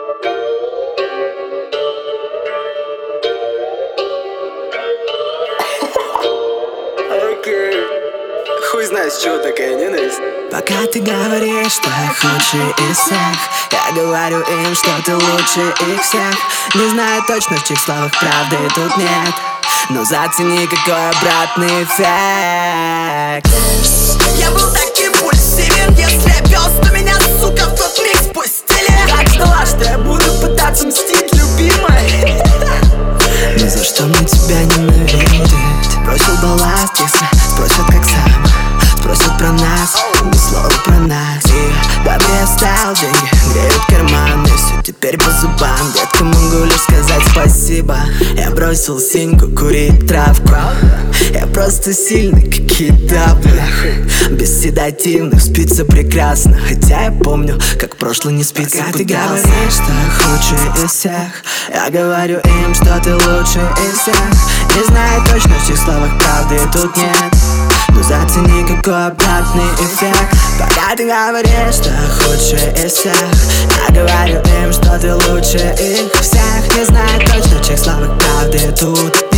Окей. Хуй знает, с чего такая ненависть. Пока ты говоришь, что я худший из всех, я говорю им, что ты лучше их всех. Не знаю точно, в чьих словах правды тут нет, но зацени, какой обратный эффект. Я был так импульсивен, если я пёс, то меня, сука, в тот миг спустили. Как знала, что я буду пытаться мстить, любимой. Но за что мне тебя ненавидеть? Бросил балласт, если спросят как сам, спросят про нас, ни слова про нас. И добре оставил деньги, греют карманы, все теперь по зубам. Детка, могу лишь сказать спасибо. Я бросил синьку, курить травку. Я просто сильный, какие-то без седативных спится прекрасно. Хотя я помню, как прошлое не спится. Пока ты говоришь, что я худший из всех, я говорю им, что ты лучший из всех. Не знаю точно, в чьих словах правды тут нет, но зацени, какой обратный эффект. Пока ты говоришь, что я худший из всех, я говорю им, что ты лучше их всех. Не знаю точно, в чьих словах правды тут